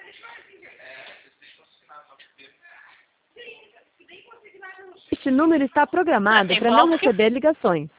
Este número está programado para não receber ligações.